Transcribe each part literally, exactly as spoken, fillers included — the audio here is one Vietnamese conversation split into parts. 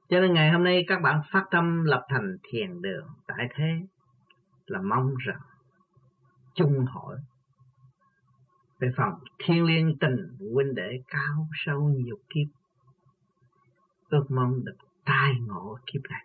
Cho nên ngày hôm nay các bạn phát tâm lập thành thiền đường tại thế là mong rằng chung hội về phòng thiên liêng tình huynh đệ cao sâu nhiều kiếp, ước mong được tai ngộ kiếp này,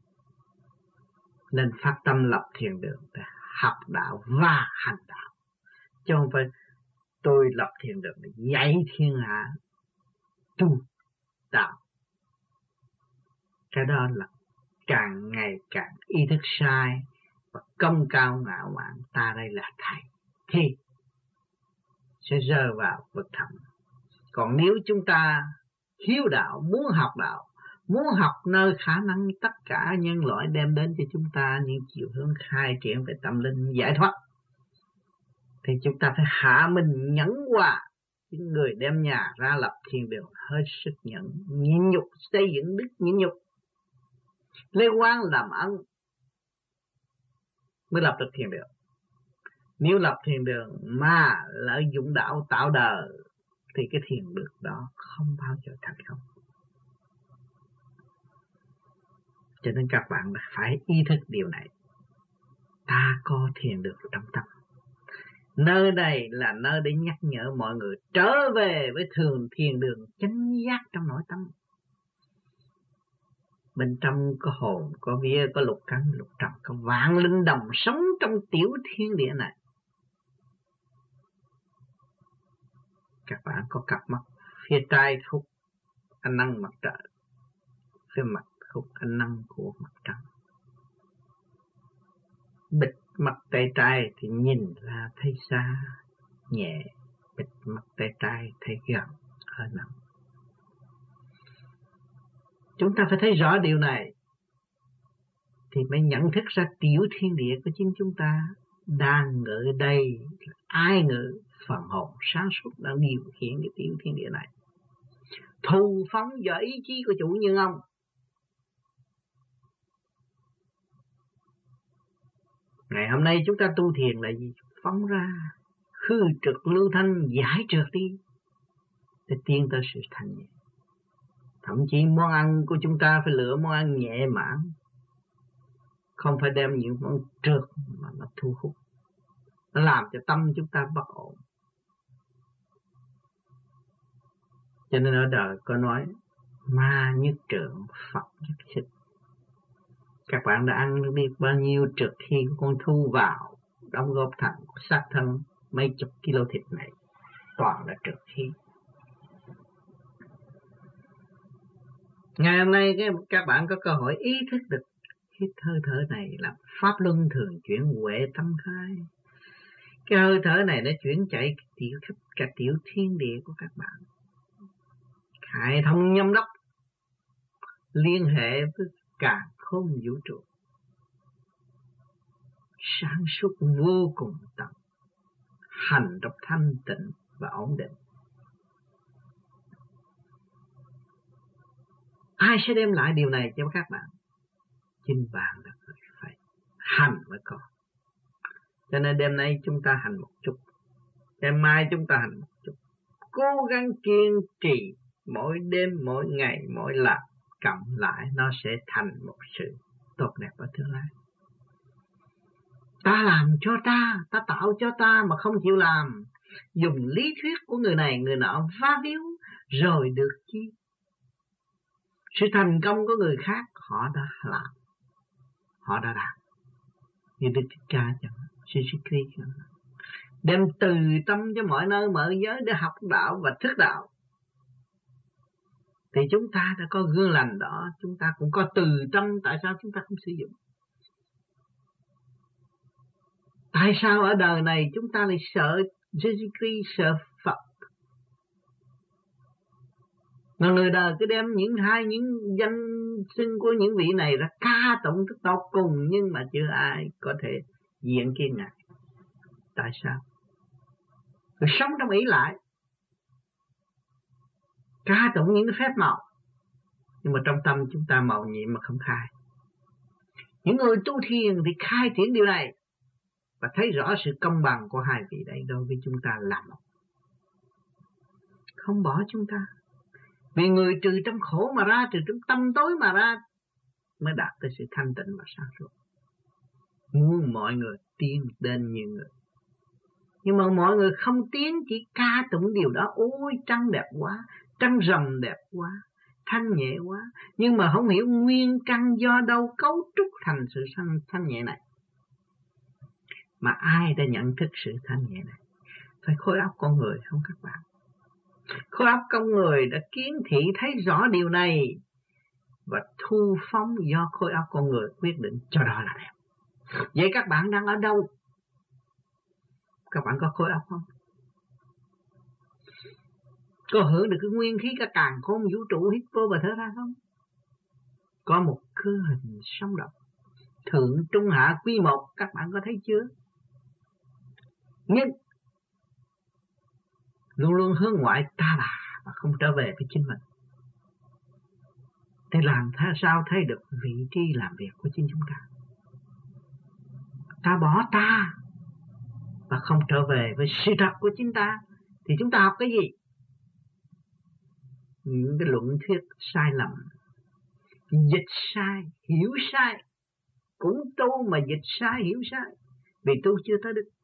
nên phát tâm lập thiền đường để học đạo và hành đạo, chứ không phải tôi lập thiền đường để dạy thiên hạ tu đạo. Cái đó là càng ngày càng ý thức sai và công cao ngạo mạn. Ta đây là thầy thì sẽ rơi vào vực thẳm. Còn nếu chúng ta hiếu đạo, muốn học đạo, muốn học nơi khả năng tất cả nhân loại đem đến cho chúng ta những chiều hướng khai triển về tâm linh giải thoát, thì chúng ta phải hạ mình nhẫn hòa. Những người đem nhà ra lập thiền đường hết sức nhẫn, nhịn nhục, xây dựng đức nhịn nhục, lấy oán làm ân mới lập được thiền đường. Nếu lập thiền đường mà lợi dụng đạo tạo đời thì cái thiền đường đó không bao giờ thành công. Cho nên các bạn phải ý thức điều này. Ta có thiền đường trong tâm. Nơi đây là nơi để nhắc nhở mọi người trở về với thường thiền đường chánh giác trong nội tâm. Bên trong có hồn, có vía, có lục căn, lục trần, có vạn linh đồng sống trong tiểu thiên địa này. Các bạn có cặp mắt phía trái khúc ánh nắng mặt trời, phía mặt khúc ánh nắng của mặt trăng. Bịt mắt tay trái thì nhìn ra thấy xa nhẹ, bịt mắt tay trái thấy gần hơi nặng. Chúng ta phải thấy rõ điều này thì mới nhận thức ra tiểu thiên địa của chính chúng ta đang ngự đây. Ai ngự? Phần hồn sáng suốt đang điều khiển cái tiểu thiên địa này, thù phóng do ý chí của chủ nhân ông. Ngày hôm nay chúng ta tu thiền là gì? Phóng ra khư trực lưu thanh, giải trượt đi để tiến tới sự thanh nhẹ. Thậm chí món ăn của chúng ta phải lựa món ăn nhẹ mãn, không phải đem những món trượt mà nó thu hút, nó làm cho tâm chúng ta bất ổn. Cho nên ở đời có nói ma nhất trượng, Phật nhất xích. Các bạn đã ăn biết bao nhiêu trượt khi con thu vào đóng góp thành xác thân mấy chục kilo thịt này toàn là trượt khí. Ngày hôm nay các bạn có cơ hội ý thức được hít hơi thở này là pháp luân thường chuyển huệ tâm khai. Cái hơi thở này nó chuyển chạy tiểu khắp cả tiểu thiên địa của các bạn. Hệ thống nhâm đốc liên hệ với cả không vũ trụ, sáng suốt vô cùng tận, hành động thanh tịnh và ổn định. Ai sẽ đem lại điều này cho các bạn? Chính bạn là phải hành mới có. Cho nên đêm nay chúng ta hành một chút, đêm mai chúng ta hành một chút, cố gắng kiên trì mỗi đêm, mỗi ngày, mỗi làm, cộng lại nó sẽ thành một sự tốt đẹp ở tương lai. Ta làm cho ta, ta tạo cho ta mà không chịu làm, dùng lý thuyết của người này người nọ va víu rồi được chi? Sự thành công của người khác họ đã làm, họ đã đạt. Như Đức Thích Ca chẳng, sư sư Christ đem từ tâm cho mọi nơi mọi giới để học đạo và thức đạo. Thì chúng ta đã có gương lành đó, chúng ta cũng có từ tâm, tại sao chúng ta không sử dụng? Tại sao ở đời này chúng ta lại sợ Jesus Christ, sợ Phật? Mà người đời cứ đem những hai những danh xưng của những vị này ra ca tụng tức tột cùng, nhưng mà chưa ai có thể diện kiến ngài. Tại sao? Rồi sống trong ý lại, ca tụng những cái phép màu, nhưng mà trong tâm chúng ta màu nhiệm mà không khai. Những người tu thiền thì khai triển điều này và thấy rõ sự công bằng của hai vị đấy đối với chúng ta là một, không bỏ chúng ta. Vì người trừ trong khổ mà ra, trừ trong tâm tối mà ra, mới đạt tới sự thanh tịnh và sáng suốt. Muốn mọi người tiến đến như người. Nhưng mà mọi người không tiến, chỉ ca tụng điều đó. Ôi trăng đẹp quá, trăng rằm đẹp quá, thanh nhẹ quá. Nhưng mà không hiểu nguyên căn do đâu cấu trúc thành sự thanh, thanh nhẹ này. Mà ai đã nhận thức sự thanh nhẹ này? Phải khối óc con người không các bạn? Khối óc con người đã kiến thị thấy rõ điều này, và thu phóng do khối óc con người quyết định cho đó là đẹp. Vậy các bạn đang ở đâu? Các bạn có khối óc không? Có hưởng được cái nguyên khí cả càn khôn vũ trụ hít vô và thở ra không? Có một cơ hình sống động, thượng trung hạ quy một, các bạn có thấy chưa? Nhưng luôn luôn hướng ngoại ta bà và không trở về với chính mình. Thế làm thế sao thấy được vị trí làm việc của chính chúng ta? Ta bỏ ta và không trở về với sự thật của chính ta, thì chúng ta học cái gì? Những cái luận thuyết sai lầm, dịch sai, hiểu sai. Cũng tu mà dịch sai, hiểu sai, vì tu chưa tới đức.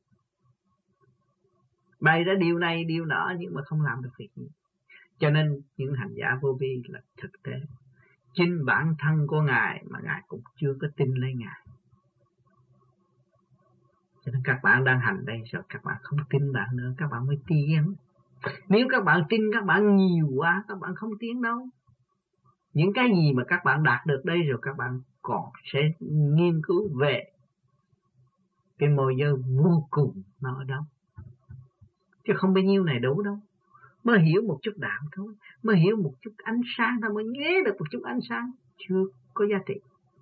Bày ra điều này điều nọ nhưng mà không làm được việc gì. Cho nên những hành giả vô vi là thực tế. Chính bản thân của Ngài mà Ngài cũng chưa có tin lấy Ngài. Cho nên các bạn đang hành đây rồi các bạn không tin bạn nữa, các bạn mới tiến. Nếu các bạn tin các bạn nhiều quá, các bạn không tiến đâu. Những cái gì mà các bạn đạt được đây rồi các bạn còn sẽ nghiên cứu về cái môi giới vô cùng nó ở đâu. Chứ không bao nhiêu này đủ đâu. Mới hiểu một chút đạo thôi, mới hiểu một chút ánh sáng thôi, mới nghe được một chút ánh sáng, chưa có giá trị.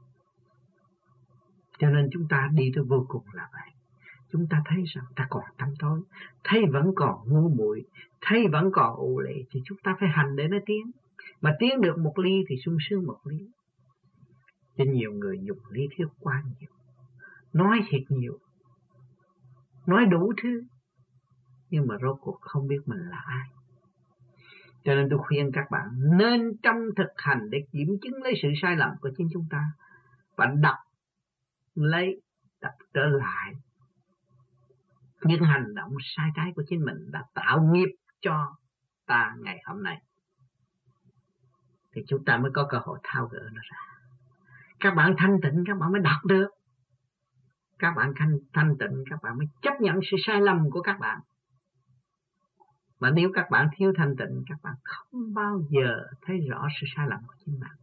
Cho nên chúng ta đi tới vô cùng là vậy. Chúng ta thấy rằng ta còn tâm tối, thấy vẫn còn ngu muội, thấy vẫn còn ù lệ, thì chúng ta phải hành để nó tiến. Mà tiến được một ly thì sung sướng một ly. Cho nhiều người dùng lý thuyết quá nhiều, nói thiệt nhiều, nói đủ thứ, nhưng mà rốt cuộc không biết mình là ai. Cho nên tôi khuyên các bạn nên trong thực hành để kiểm chứng lấy sự sai lầm của chính chúng ta, và đọc lấy, đọc trở lại những hành động sai trái của chính mình đã tạo nghiệp cho ta ngày hôm nay, thì chúng ta mới có cơ hội tháo gỡ nó ra. Các bạn thanh tịnh các bạn mới đọc được. Các bạn thanh, thanh tịnh các bạn mới chấp nhận sự sai lầm của các bạn. Mà nếu các bạn thiếu thanh tịnh, các bạn không bao giờ thấy rõ sự sai lầm của chính bạn.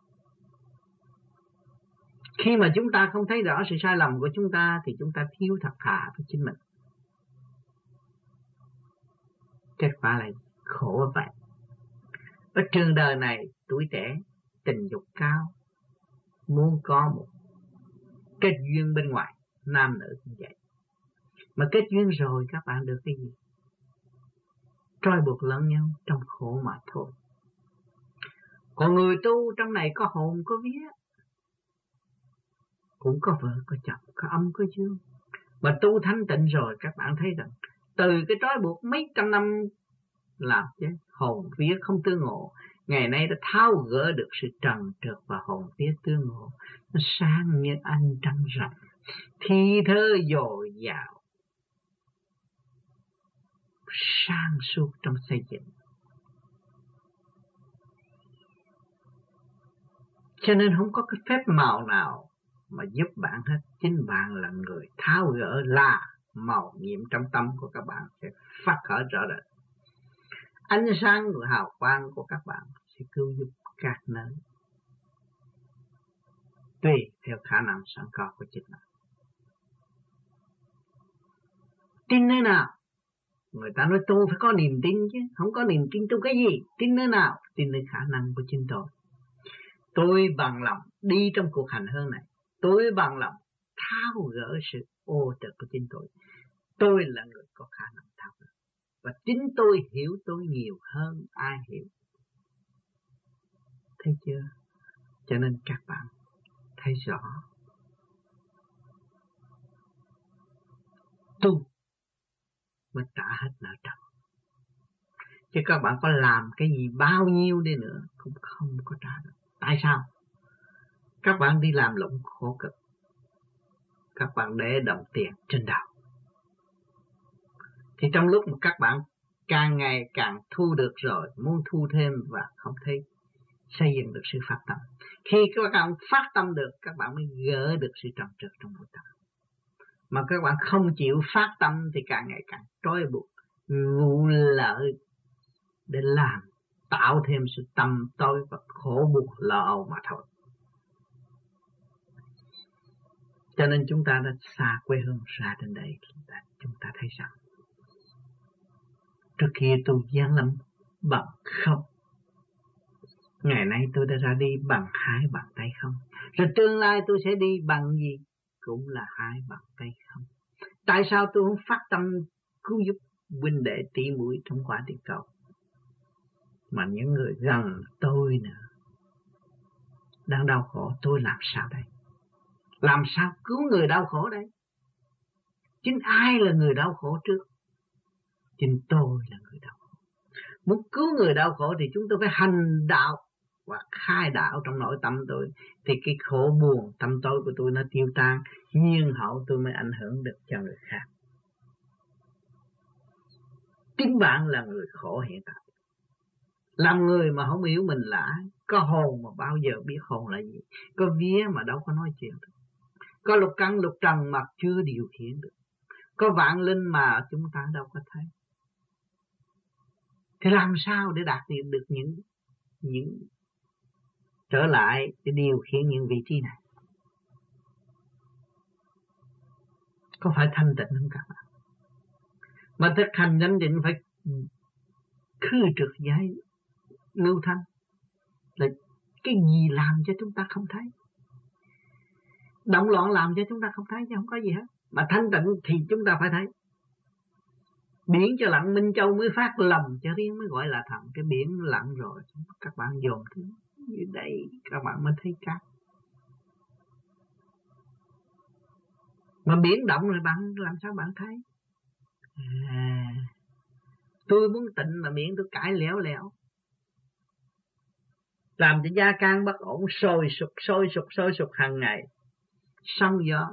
Khi mà chúng ta không thấy rõ sự sai lầm của chúng ta thì chúng ta thiếu thật thà với chính mình. Kết quả là khổ vậy. Ở trường đời này, tuổi trẻ, tình dục cao, muốn có một kết duyên bên ngoài, nam nữ cũng vậy. Mà kết duyên rồi các bạn được cái gì? Trói buộc lẫn nhau trong khổ mà thôi. Còn người tu trong này có hồn có vía, cũng có vợ có chồng, có âm có dương. Mà tu thanh tịnh rồi các bạn thấy rằng từ cái trói buộc mấy trăm năm làm chứ hồn vía không tương ngộ, ngày nay đã tháo gỡ được sự trần trượt và hồn vía tương ngộ. Nó sáng như ánh trăng rằm, thi thơ dồi dào, sang suốt trong xây dựng. Cho nên không có cái phép màu nào mà giúp bạn hết. Chính bạn là người tháo gỡ, là màu nhiệm trong tâm của các bạn sẽ phát khởi rõ rệt. Ánh sáng và hào quang của các bạn sẽ cứu giúp các nơi, tùy theo khả năng sẵn có của chính bạn. Tin nơi nào? Người ta nói tu phải có niềm tin chứ, không có niềm tin tu cái gì? Tin nơi nào? Tin nơi khả năng của chính tôi. Tôi bằng lòng đi trong cuộc hành hương này, tôi bằng lòng tháo gỡ sự ô trượt của chính tôi. Tôi là người có khả năng tháo gỡ, và chính tôi hiểu tôi nhiều hơn ai hiểu. Thấy chưa? Cho nên các bạn thấy rõ, tu mới trả hết nợ trần. Chứ các bạn có làm cái gì bao nhiêu đi nữa cũng không có trả được. Tại sao? Các bạn đi làm lụng khổ cực, các bạn để đồng tiền trên đầu. Thì trong lúc mà các bạn càng ngày càng thu được rồi, muốn thu thêm và không thấy xây dựng được sự phát tâm. Khi các bạn phát tâm được, các bạn mới gỡ được sự trầm trược trong nội tâm. Mà các bạn không chịu phát tâm thì càng ngày càng trói buộc, vụ lợi để làm, tạo thêm sự tâm tối và khổ buộc lo âu mà thôi. Cho nên chúng ta đã xa quê hương ra đến đây, chúng ta thấy rằng trước kia tôi gian lắm bằng không, ngày nay tôi đã ra đi bằng hai bàn tay không. Rồi tương lai tôi sẽ đi bằng gì? Cũng là hai bàn tay không. Tại sao tôi không phát tâm cứu giúp huynh đệ tỷ muội trong quả địa cầu? Mà những người gần tôi nữa đang đau khổ, tôi làm sao đây? Làm sao cứu người đau khổ đây? Chính ai là người đau khổ trước? Chính tôi là người đau khổ. Muốn cứu người đau khổ thì chúng tôi phải hành đạo và khai đạo trong nội tâm tôi, thì cái khổ buồn tâm tối của tôi nó tiêu tan, nhiên hậu tôi mới ảnh hưởng được cho người khác. Chính bạn là người khổ hiện tại. Làm người mà không hiểu mình là ai, có hồn mà bao giờ biết hồn là gì, có vía mà đâu có nói chuyện được, có lục căn lục trần mà chưa điều khiển được, có vạn linh mà chúng ta đâu có thấy. Thì làm sao để đạt được những những trở lại để điều khiển những vị trí này? Có phải thanh tịnh không các bạn? Mà thực hành thanh tịnh phải khư trượt giải lưu thanh. Là cái gì làm cho chúng ta không thấy? Động loạn làm cho chúng ta không thấy chứ không có gì hết. Mà thanh tịnh thì chúng ta phải thấy. Biển cho lặng Minh Châu mới phát lầm cho riêng mới gọi là thần. Cái biển lặng rồi các bạn dồn thứ như đây các bạn mới thấy cát. Mà biển động rồi bạn làm sao bạn thấy? À, tôi muốn tịnh mà miệng tôi cãi léo léo, làm cho gia can bất ổn, sôi sục sôi sục sôi sục hàng ngày, sóng gió.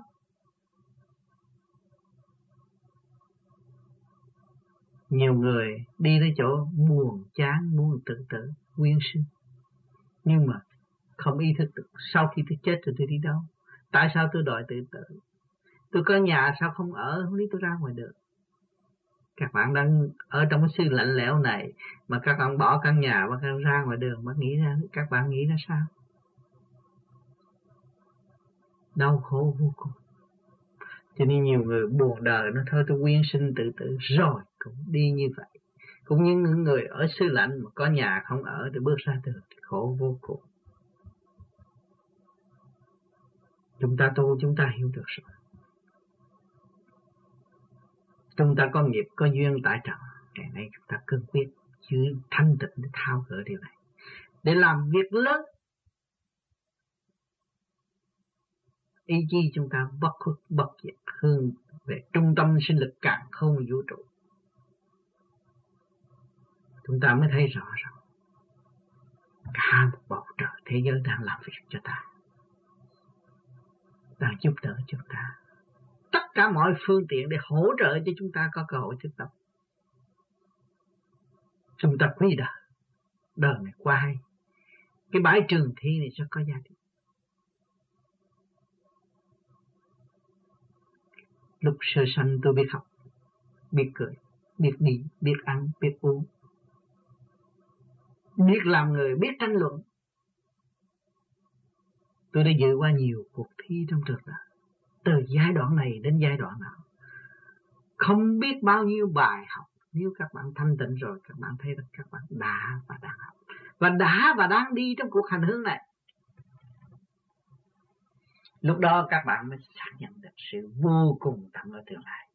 Nhiều người đi tới chỗ buồn chán muốn tự tử quyến sinh, nhưng mà không ý thức được sau khi tôi chết rồi tôi đi đâu. Tại sao tôi đòi tự tử? Tôi có nhà sao không ở, không lý tôi ra ngoài được. Các bạn đang ở trong cái sự lạnh lẽo này mà các bạn bỏ căn nhà và các bạn ra ngoài đường, bạn nghĩ ra, các bạn nghĩ ra sao? Đau khổ vô cùng. Cho nên nhiều người buồn đời nó thôi tôi quyến sinh tự tử rồi cũng đi như vậy. Cũng như những người ở xứ lạnh mà có nhà không ở để bước ra đường thì khổ vô cùng. Chúng ta tu chúng ta hiểu được rồi. Chúng ta có nghiệp có duyên tại trần, ngày nay chúng ta cương quyết giữ thanh tịnh để thao gỡ điều này, để làm việc lớn. Ý chí chúng ta bất khuất bất diệt hướng về trung tâm sinh lực càn khôn vũ trụ. Chúng ta mới thấy rõ rằng cả một bầu trời thế giới đang làm việc cho ta, đang giúp đỡ chúng ta, tất cả mọi phương tiện để hỗ trợ cho chúng ta có cơ hội thức tập. Chúng ta quý đời, đời này qua hay, cái bãi trường thi này sẽ có giá trị. Lúc sơ sanh tôi biết học, biết cười, biết đi, biết ăn, biết uống, biết làm người, biết tranh luận. Tôi đã dự qua nhiều cuộc thi trong trường đời, từ giai đoạn này đến giai đoạn nào, không biết bao nhiêu bài học. Nếu các bạn thanh tịnh rồi, các bạn thấy rằng các bạn đã và đang học, và đã và đang đi trong cuộc hành hương này. Lúc đó các bạn mới xác nhận được sự vô cùng tận ở tương lai.